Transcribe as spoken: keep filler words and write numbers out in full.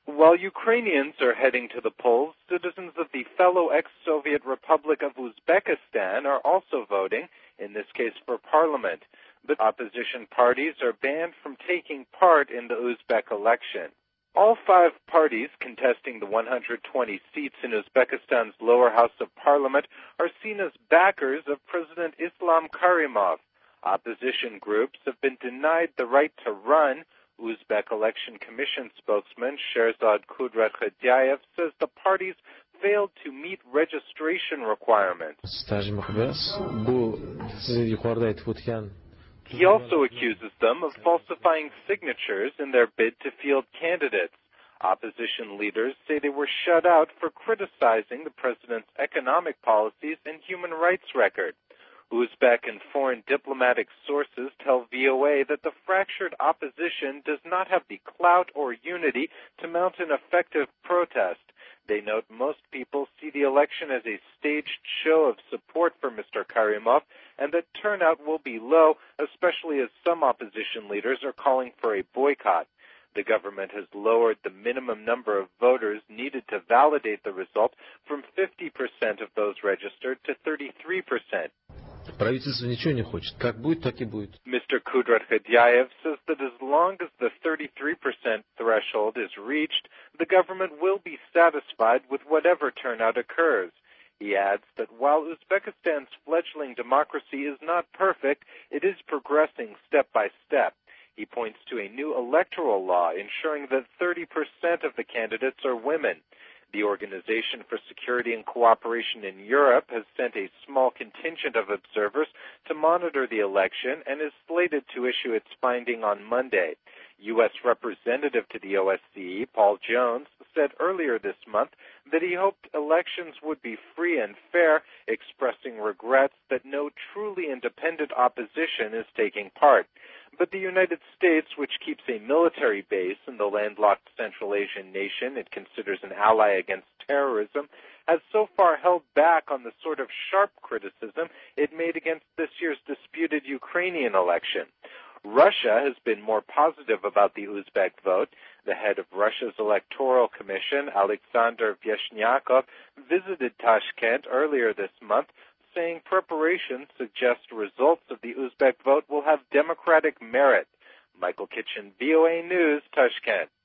While Ukrainians are heading to the polls, citizens of the fellow ex-Soviet Republic of Uzbekistan are also voting, in this case for parliament. But opposition parties are banned from taking part in the Uzbek election. All five parties contesting the one hundred twenty seats in Uzbekistan's lower house of parliament are seen as backers of President Islam Karimov. Opposition groups have been denied the right to run. Uzbek Election Commission spokesman Sherzod Kudratxhedyayev says the parties failed to meet registration requirements. He also accuses them of falsifying signatures in their bid to field candidates. Opposition leaders say they were shut out for criticizing the president's economic policies and human rights record. Uzbek and foreign diplomatic sources tell V O A that the fractured opposition does not have the clout or unity to mount an effective protest. They note most people see the election as a staged show of support for Mister Karimov and that turnout will be low, especially as some opposition leaders are calling for a boycott. The government has lowered the minimum number of voters needed to validate the result from fifty percent of those registered to thirty-three percent. Правительство ничего не хочет. Как будет, так и будет. Mister Kudratxhedyayev says that as long as the thirty-three percent threshold is reached, the government will be satisfied with whatever turnout occurs. He adds that while Uzbekistan's fledgling democracy is not perfect, it is progressing step by step. He points to a new electoral law ensuring that thirty percent of the candidates are women. The Organization for Security and Cooperation in Europe has sent a small contingent of observers to monitor the election and is slated to issue its finding on Monday. U S Representative to the O S C E, Paul Jones, said earlier this month that he hoped elections would be free and fair, expressing regrets that no truly independent opposition is taking part. But the United States, which keeps a military base in the landlocked Central Asian nation it considers an ally against terrorism, has so far held back on the sort of sharp criticism it made against this year's disputed Ukrainian election. Russia has been more positive about the Uzbek vote. The head of Russia's Electoral Commission, Alexander Vyshnyakov, visited Tashkent earlier this month, saying preparations suggest results of the Uzbek vote will have democratic merit. Michael Kitchen, V O A News, Tashkent.